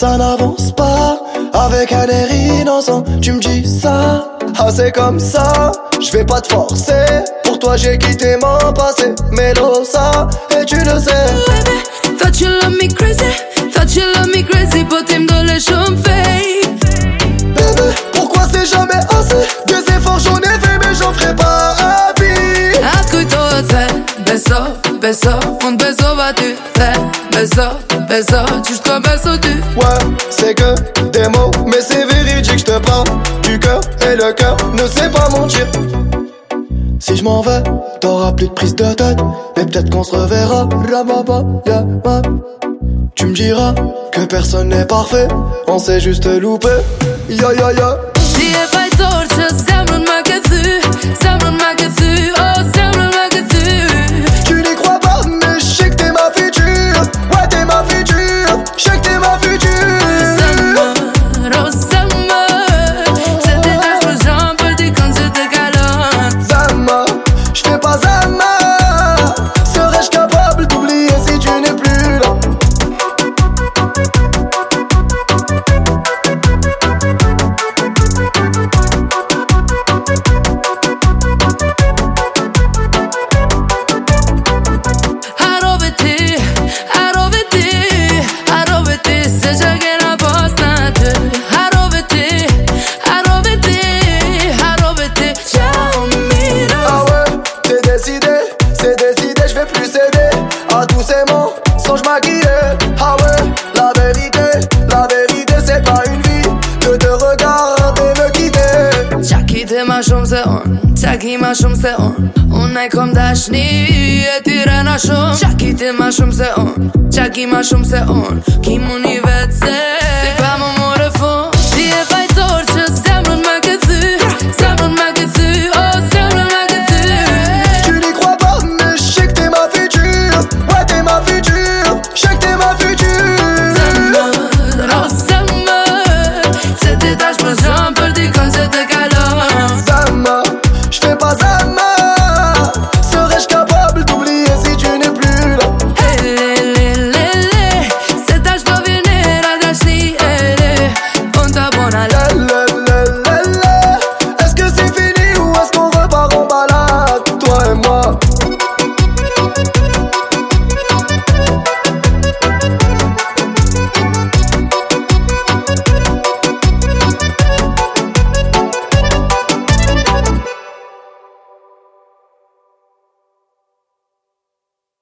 ça n'avance pas. Avec un air innocent, tu me dis ça. Ah c'est comme ça, je vais pas te forcer. Pour toi j'ai quitté mon passé, Melosa, et tu le sais. Baby, thought you love me crazy, thought you love me crazy, but him dans les chambres fake. Bébé, pourquoi c'est jamais assez? Des efforts j'en ai fait mais j'en ferai pas à vie. Ascolto te, beso, beso, un beso va tu te, beso, beso, juste un beso tu. Ouais, c'est que des mots, mais c'est véridique, je te parle du cœur et le cœur ne sait pas mentir. Si je m'en vais, t'auras plus de prise de tête, mais peut-être qu'on se reverra. Tu me diras que personne n'est parfait, on s'est juste loupé. Ya ya ya. Die är bara torche, sämre än man kan sy, sämre än man kan sy, oh sämre än man kan sy. Tu n'y crois pas, mais je sais que t'es ma future. Ouais, t'es ma future, je sais que t'es ma future. Summer, oh summer, je détache mes jambes, petit quand je te câlin. Zama, je fais pas Zama. Serais-je capable d'oublier si tu n'es plus là? Ah ouais, la vérité c'est pas une vie que de regarder me quitter. Čaký ty máš se on, čaký máš se on. On je comme dašný, je tyra na šum. Čaký ty máš se on, čaký máš se on. Kým univerze